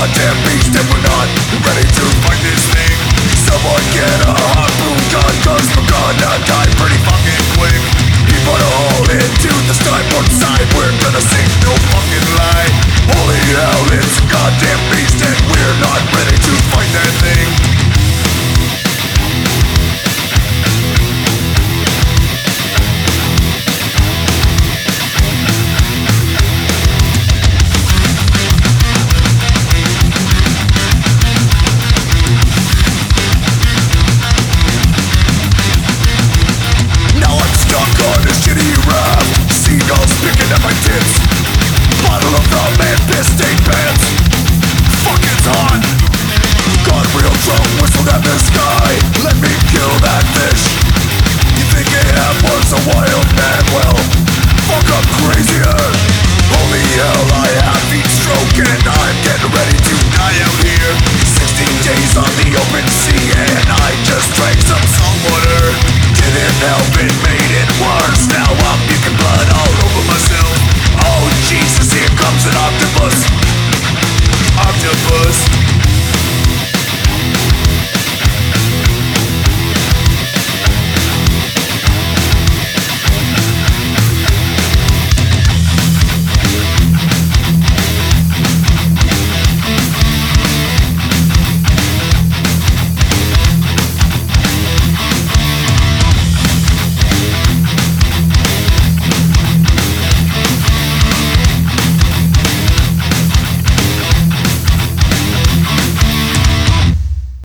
goddamn beast and we're not ready to fight this thing. Someone get a harpoon gun, cause we're gonna die pretty fucking quick. He put a hole into the starboard side, we're gonna sink, no fucking lie. Holy hell, it's a goddamn beast and we're not ready to fight that thing. Picking at my tits, bottle of rum and piss stained pants. Fuck, it's hot. Got real drunk, whistled at the sky. Let me kill that fish. You think Ahab was a wild man? Well, fuck, I'm crazier. Holy hell, I have heat stroke and I'm getting ready to die out here. 16 days on the open sea and I just drank some salt water. Didn't help, it made it worse. Now